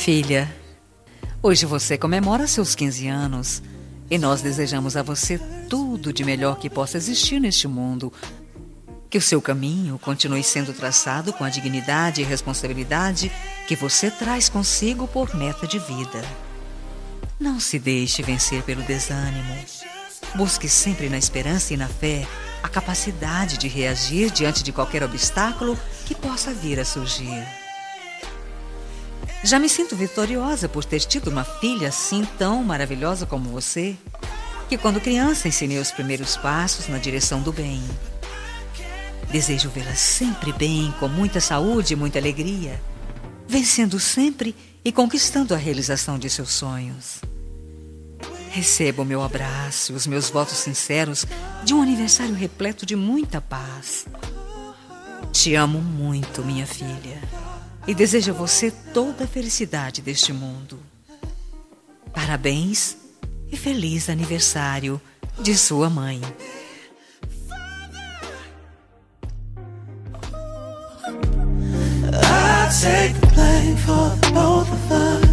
Filha, hoje você comemora seus 15 anos e nós desejamos a você tudo de melhor que possa existir neste mundo. Que o seu caminho continue sendo traçado com a dignidade e responsabilidade que você traz consigo por meta de vida. Não se deixe vencer pelo desânimo. Busque sempre na esperança e na fé a capacidade de reagir diante de qualquer obstáculo que possa vir a surgir. Já me sinto vitoriosa por ter tido uma filha assim tão maravilhosa como você, que quando criança ensinei os primeiros passos na direção do bem. Desejo vê-la sempre bem, com muita saúde e muita alegria, vencendo sempre e conquistando a realização de seus sonhos. Receba o meu abraço e os meus votos sinceros de um aniversário repleto de muita paz. Te amo muito, minha filha, e desejo a você toda a felicidade deste mundo. Parabéns e feliz aniversário de sua mãe. I take the blame for the both of us.